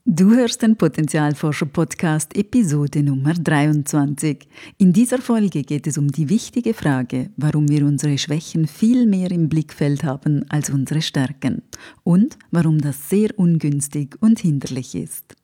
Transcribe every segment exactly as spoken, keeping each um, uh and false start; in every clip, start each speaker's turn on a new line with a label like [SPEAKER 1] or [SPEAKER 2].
[SPEAKER 1] Du hörst den Potenzialforscher-Podcast Episode Nummer dreiundzwanzig. In dieser Folge geht es um die wichtige Frage, warum wir unsere Schwächen viel mehr im Blickfeld haben als unsere Stärken und warum das sehr ungünstig und hinderlich ist.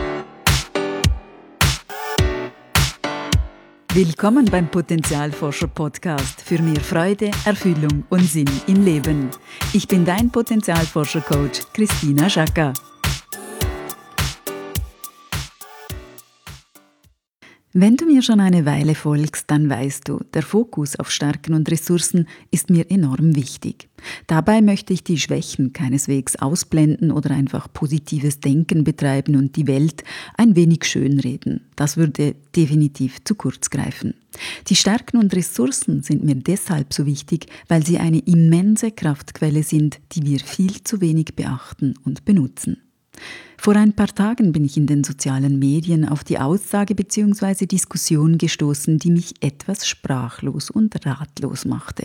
[SPEAKER 1] Willkommen beim Potenzialforscher-Podcast für mehr Freude, Erfüllung und Sinn im Leben. Ich bin dein Potenzialforscher-Coach Christina Schaka. Wenn du mir schon eine Weile folgst, dann weißt du, der Fokus auf Stärken und Ressourcen ist mir enorm wichtig. Dabei möchte ich die Schwächen keineswegs ausblenden oder einfach positives Denken betreiben und die Welt ein wenig schönreden. Das würde definitiv zu kurz greifen. Die Stärken und Ressourcen sind mir deshalb so wichtig, weil sie eine immense Kraftquelle sind, die wir viel zu wenig beachten und benutzen. Vor ein paar Tagen bin ich in den sozialen Medien auf die Aussage bzw. Diskussion gestoßen, die mich etwas sprachlos und ratlos machte.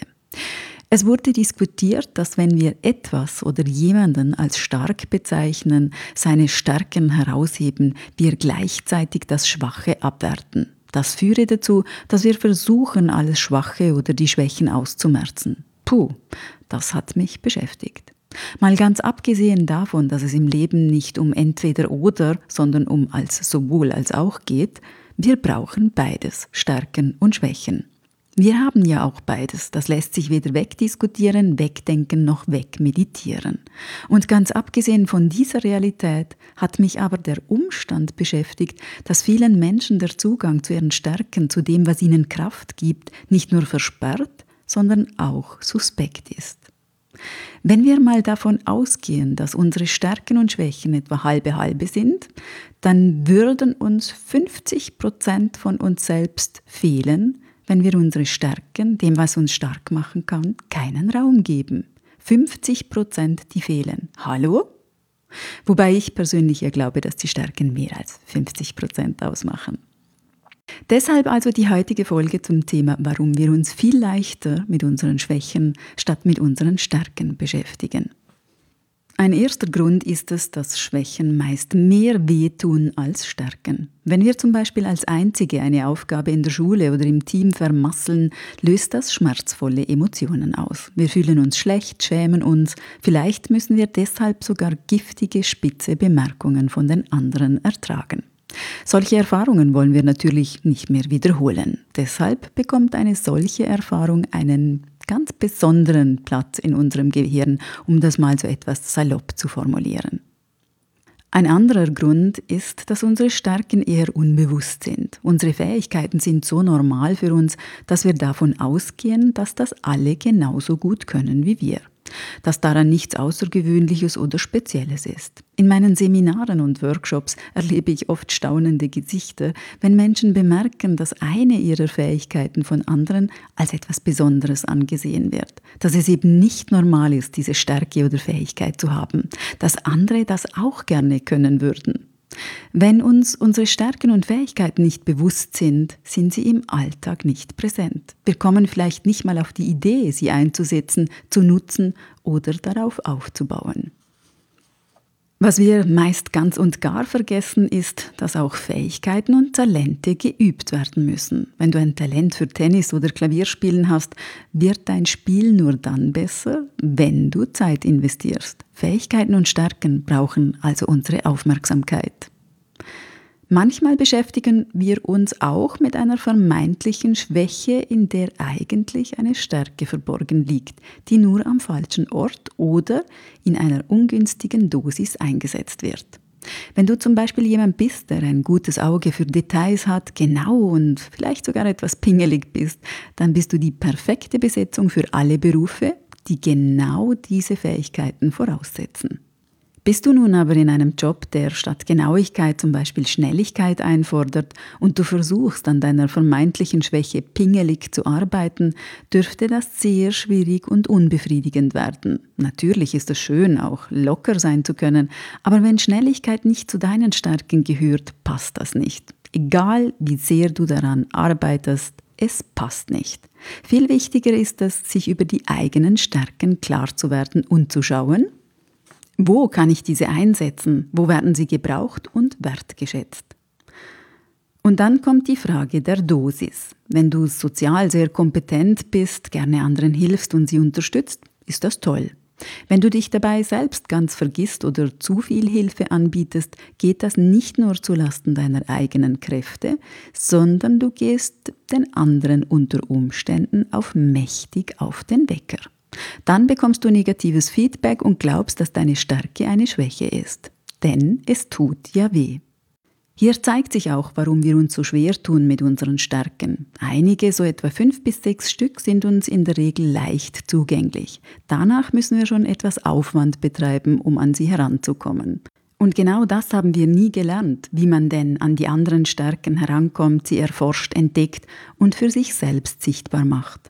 [SPEAKER 1] Es wurde diskutiert, dass wenn wir etwas oder jemanden als stark bezeichnen, seine Stärken herausheben, wir gleichzeitig das Schwache abwerten. Das führe dazu, dass wir versuchen, alles Schwache oder die Schwächen auszumerzen. Puh, das hat mich beschäftigt. Mal ganz abgesehen davon, dass es im Leben nicht um entweder oder, sondern um als sowohl als auch geht, wir brauchen beides, Stärken und Schwächen. Wir haben ja auch beides, das lässt sich weder wegdiskutieren, wegdenken noch wegmeditieren. Und ganz abgesehen von dieser Realität hat mich aber der Umstand beschäftigt, dass vielen Menschen der Zugang zu ihren Stärken, zu dem, was ihnen Kraft gibt, nicht nur versperrt, sondern auch suspekt ist. Wenn wir mal davon ausgehen, dass unsere Stärken und Schwächen etwa halbe halbe sind, dann würden uns fünfzig Prozent von uns selbst fehlen, wenn wir unsere Stärken, dem was uns stark machen kann, keinen Raum geben. fünfzig Prozent, die fehlen. Hallo? Wobei ich persönlich ja glaube, dass die Stärken mehr als fünfzig Prozent ausmachen. Deshalb also die heutige Folge zum Thema, warum wir uns viel leichter mit unseren Schwächen statt mit unseren Stärken beschäftigen. Ein erster Grund ist es, dass Schwächen meist mehr wehtun als Stärken. Wenn wir zum Beispiel als Einzige eine Aufgabe in der Schule oder im Team vermasseln, löst das schmerzvolle Emotionen aus. Wir fühlen uns schlecht, schämen uns, vielleicht müssen wir deshalb sogar giftige, spitze Bemerkungen von den anderen ertragen. Solche Erfahrungen wollen wir natürlich nicht mehr wiederholen. Deshalb bekommt eine solche Erfahrung einen ganz besonderen Platz in unserem Gehirn, um das mal so etwas salopp zu formulieren. Ein anderer Grund ist, dass unsere Stärken eher unbewusst sind. Unsere Fähigkeiten sind so normal für uns, dass wir davon ausgehen, dass das alle genauso gut können wie wir. Dass daran nichts Außergewöhnliches oder Spezielles ist. In meinen Seminaren und Workshops erlebe ich oft staunende Gesichter, wenn Menschen bemerken, dass eine ihrer Fähigkeiten von anderen als etwas Besonderes angesehen wird. Dass es eben nicht normal ist, diese Stärke oder Fähigkeit zu haben. Dass andere das auch gerne können würden. Wenn uns unsere Stärken und Fähigkeiten nicht bewusst sind, sind sie im Alltag nicht präsent. Wir kommen vielleicht nicht mal auf die Idee, sie einzusetzen, zu nutzen oder darauf aufzubauen. Was wir meist ganz und gar vergessen, ist, dass auch Fähigkeiten und Talente geübt werden müssen. Wenn du ein Talent für Tennis oder Klavierspielen hast, wird dein Spiel nur dann besser, wenn du Zeit investierst. Fähigkeiten und Stärken brauchen also unsere Aufmerksamkeit. Manchmal beschäftigen wir uns auch mit einer vermeintlichen Schwäche, in der eigentlich eine Stärke verborgen liegt, die nur am falschen Ort oder in einer ungünstigen Dosis eingesetzt wird. Wenn du zum Beispiel jemand bist, der ein gutes Auge für Details hat, genau und vielleicht sogar etwas pingelig bist, dann bist du die perfekte Besetzung für alle Berufe, die genau diese Fähigkeiten voraussetzen. Bist du nun aber in einem Job, der statt Genauigkeit zum Beispiel Schnelligkeit einfordert und du versuchst, an deiner vermeintlichen Schwäche pingelig zu arbeiten, dürfte das sehr schwierig und unbefriedigend werden. Natürlich ist es schön, auch locker sein zu können, aber wenn Schnelligkeit nicht zu deinen Stärken gehört, passt das nicht. Egal, wie sehr du daran arbeitest, es passt nicht. Viel wichtiger ist es, sich über die eigenen Stärken klar zu werden und zu schauen, Wo kann ich diese einsetzen? Wo werden sie gebraucht und wertgeschätzt? Und dann kommt die Frage der Dosis. Wenn du sozial sehr kompetent bist, gerne anderen hilfst und sie unterstützt, ist das toll. Wenn du dich dabei selbst ganz vergisst oder zu viel Hilfe anbietest, geht das nicht nur zulasten deiner eigenen Kräfte, sondern du gehst den anderen unter Umständen auf mächtig auf den Wecker. Dann bekommst du negatives Feedback und glaubst, dass deine Stärke eine Schwäche ist. Denn es tut ja weh. Hier zeigt sich auch, warum wir uns so schwer tun mit unseren Stärken. Einige, so etwa fünf bis sechs Stück, sind uns in der Regel leicht zugänglich. Danach müssen wir schon etwas Aufwand betreiben, um an sie heranzukommen. Und genau das haben wir nie gelernt, wie man denn an die anderen Stärken herankommt, sie erforscht, entdeckt und für sich selbst sichtbar macht.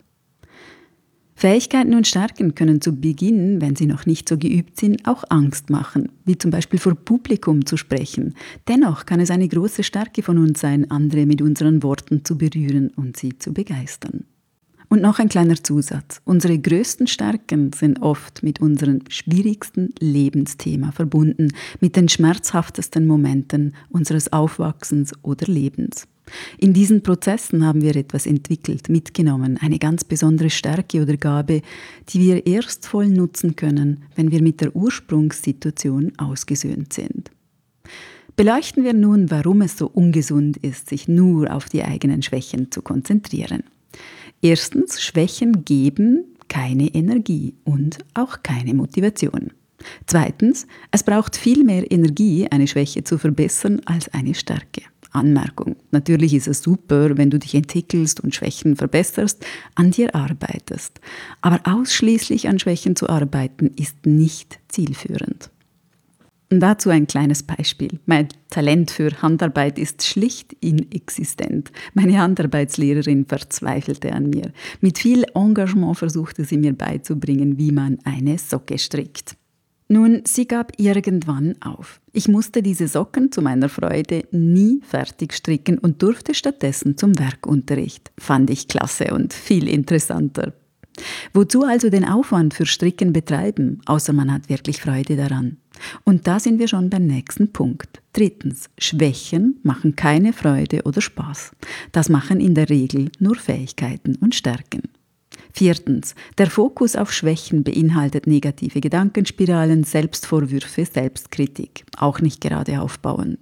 [SPEAKER 1] Fähigkeiten und Stärken können zu Beginn, wenn sie noch nicht so geübt sind, auch Angst machen, wie zum Beispiel vor Publikum zu sprechen. Dennoch kann es eine große Stärke von uns sein, andere mit unseren Worten zu berühren und sie zu begeistern. Und noch ein kleiner Zusatz. Unsere größten Stärken sind oft mit unserem schwierigsten Lebensthema verbunden, mit den schmerzhaftesten Momenten unseres Aufwachsens oder Lebens. In diesen Prozessen haben wir etwas entwickelt, mitgenommen, eine ganz besondere Stärke oder Gabe, die wir erst voll nutzen können, wenn wir mit der Ursprungssituation ausgesöhnt sind. Beleuchten wir nun, warum es so ungesund ist, sich nur auf die eigenen Schwächen zu konzentrieren. Erstens, Schwächen geben keine Energie und auch keine Motivation. Zweitens, es braucht viel mehr Energie, eine Schwäche zu verbessern, als eine Stärke. Anmerkung. Natürlich ist es super, wenn du dich entwickelst und Schwächen verbesserst, an dir arbeitest. Aber ausschließlich an Schwächen zu arbeiten, ist nicht zielführend. Und dazu ein kleines Beispiel. Mein Talent für Handarbeit ist schlicht inexistent. Meine Handarbeitslehrerin verzweifelte an mir. Mit viel Engagement versuchte sie mir beizubringen, wie man eine Socke strickt. Nun, sie gab irgendwann auf. Ich musste diese Socken zu meiner Freude nie fertig stricken und durfte stattdessen zum Werkunterricht. Fand ich klasse und viel interessanter. Wozu also den Aufwand für Stricken betreiben, außer man hat wirklich Freude daran? Und da sind wir schon beim nächsten Punkt. Drittens, Schwächen machen keine Freude oder Spaß. Das machen in der Regel nur Fähigkeiten und Stärken. Viertens, der Fokus auf Schwächen beinhaltet negative Gedankenspiralen, Selbstvorwürfe, Selbstkritik, auch nicht gerade aufbauend.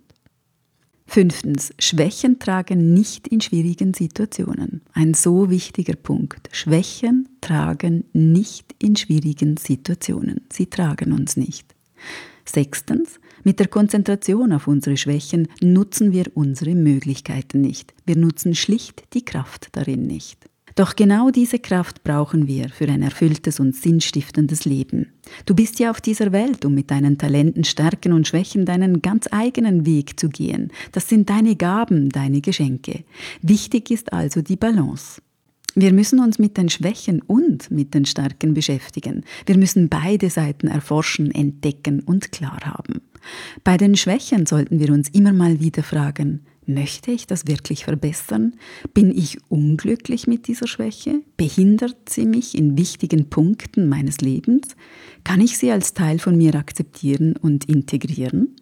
[SPEAKER 1] Fünftens, Schwächen tragen nicht in schwierigen Situationen. Ein so wichtiger Punkt. Schwächen tragen nicht in schwierigen Situationen. Sie tragen uns nicht. Sechstens, mit der Konzentration auf unsere Schwächen nutzen wir unsere Möglichkeiten nicht. Wir nutzen schlicht die Kraft darin nicht. Doch genau diese Kraft brauchen wir für ein erfülltes und sinnstiftendes Leben. Du bist ja auf dieser Welt, um mit deinen Talenten, Stärken und Schwächen deinen ganz eigenen Weg zu gehen. Das sind deine Gaben, deine Geschenke. Wichtig ist also die Balance. Wir müssen uns mit den Schwächen und mit den Stärken beschäftigen. Wir müssen beide Seiten erforschen, entdecken und klar haben. Bei den Schwächen sollten wir uns immer mal wieder fragen: Möchte ich das wirklich verbessern? Bin ich unglücklich mit dieser Schwäche? Behindert sie mich in wichtigen Punkten meines Lebens? Kann ich sie als Teil von mir akzeptieren und integrieren?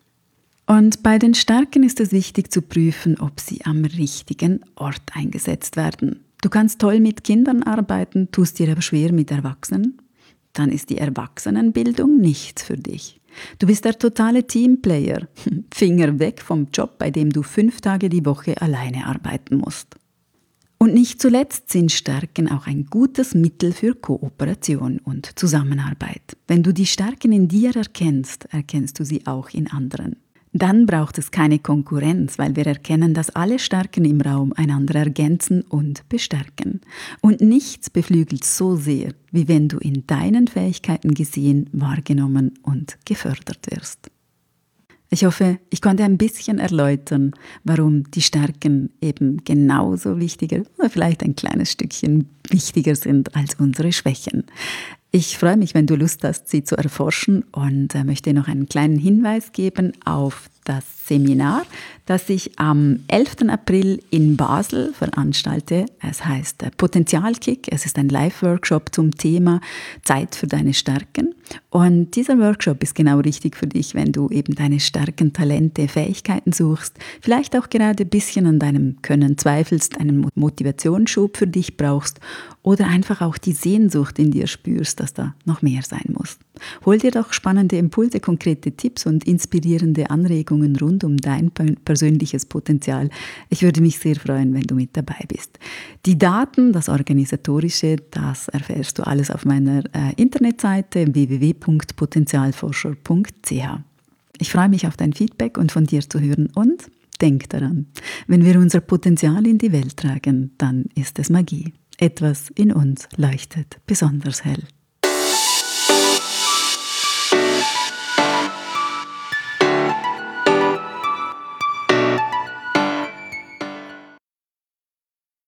[SPEAKER 1] Und bei den Stärken ist es wichtig zu prüfen, ob sie am richtigen Ort eingesetzt werden. Du kannst toll mit Kindern arbeiten, tust dir aber schwer mit Erwachsenen. Dann ist die Erwachsenenbildung nichts für dich. Du bist der totale Teamplayer. Finger weg vom Job, bei dem du fünf Tage die Woche alleine arbeiten musst. Und nicht zuletzt sind Stärken auch ein gutes Mittel für Kooperation und Zusammenarbeit. Wenn du die Stärken in dir erkennst, erkennst du sie auch in anderen. Dann braucht es keine Konkurrenz, weil wir erkennen, dass alle Stärken im Raum einander ergänzen und bestärken. Und nichts beflügelt so sehr, wie wenn du in deinen Fähigkeiten gesehen, wahrgenommen und gefördert wirst. Ich hoffe, ich konnte ein bisschen erläutern, warum die Stärken eben genauso wichtiger oder vielleicht ein kleines Stückchen wichtiger sind als unsere Schwächen. Ich freue mich, wenn du Lust hast, sie zu erforschen, und möchte noch einen kleinen Hinweis geben auf das Seminar, das ich am elften April in Basel veranstalte. Es heißt Potenzialkick. Es ist ein Live-Workshop zum Thema Zeit für deine Stärken. Und dieser Workshop ist genau richtig für dich, wenn du eben deine Stärken, Talente, Fähigkeiten suchst, vielleicht auch gerade ein bisschen an deinem Können zweifelst, einen Motivationsschub für dich brauchst oder einfach auch die Sehnsucht in dir spürst, dass da noch mehr sein muss. Hol dir doch spannende Impulse, konkrete Tipps und inspirierende Anregungen rund um dein persönliches Potenzial. Ich würde mich sehr freuen, wenn du mit dabei bist. Die Daten, das Organisatorische, das erfährst du alles auf meiner äh, Internetseite w w w punkt potenzialforscher punkt c h. Ich freue mich auf dein Feedback und von dir zu hören und denk daran, wenn wir unser Potenzial in die Welt tragen, dann ist es Magie. Etwas in uns leuchtet besonders hell.